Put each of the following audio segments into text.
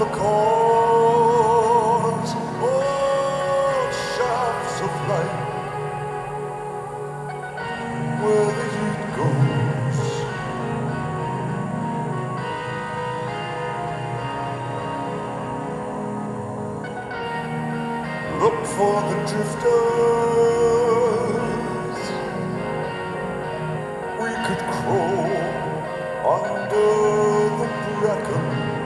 the cause, all shafts of light, where the heat goes. Look for the drifters. We could crawl under the bracken.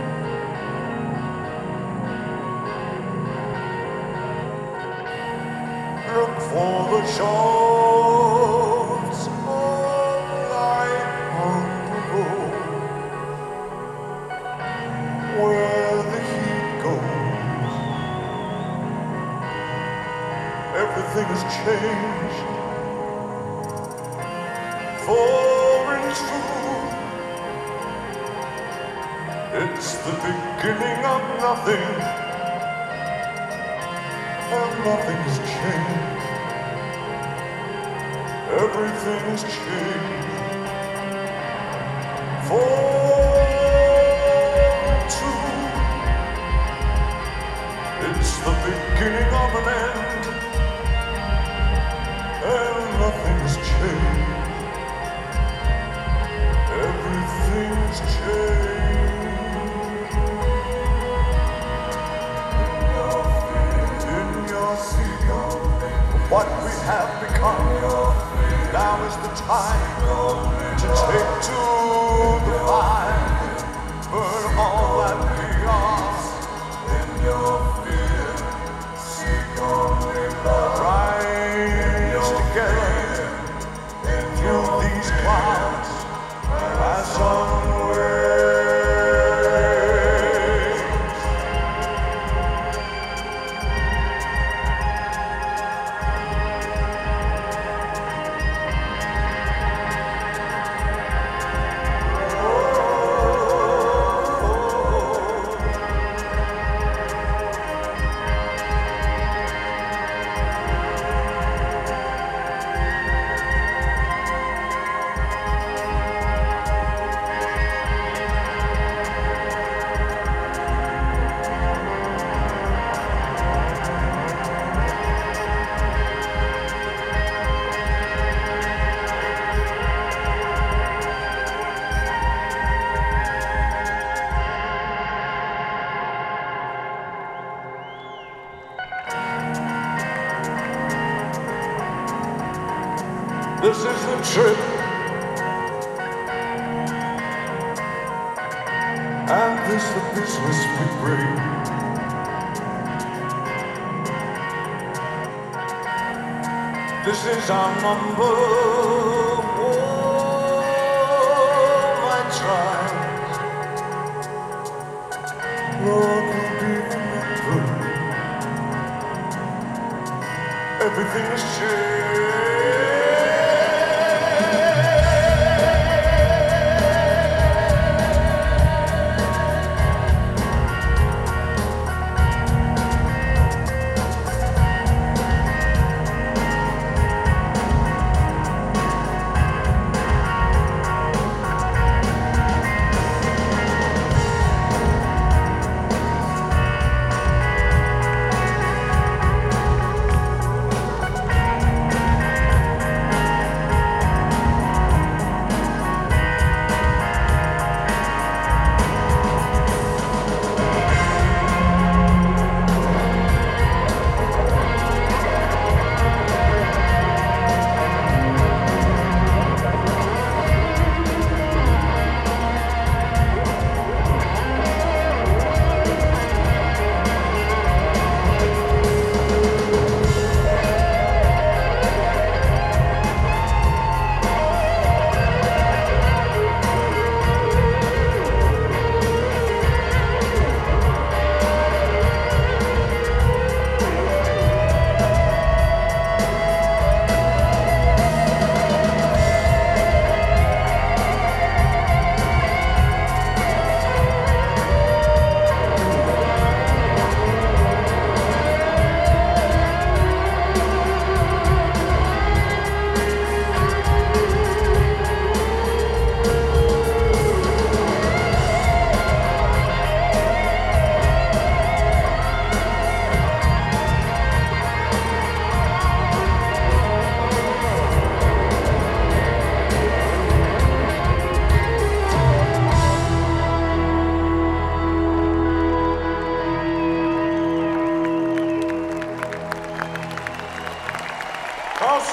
Look for the shafts of light on the road, where the heat goes. Everything has changed, for in truth, it's the beginning of nothing, and nothing's changed. Everything's changed, for in truth, it's the beginning of an end. And nothing's changed. Everything's changed. In your feet, what we have become. Now is the time to take to the fire. Burn all that we are. In your fear, seek only love. Rise together through these clouds as on this is the trip, and this the business we bring. This is our number, oh my trials, Lord will be remembered. Everything is changed.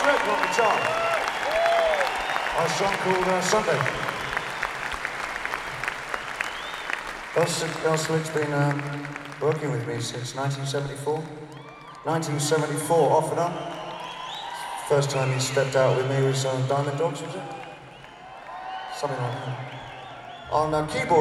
record on guitar. A song called Sunday. Elslick's been working with me since 1974. 1974, off and on. First time he stepped out with me was on Diamond Dogs, was it? Something like that. On keyboard.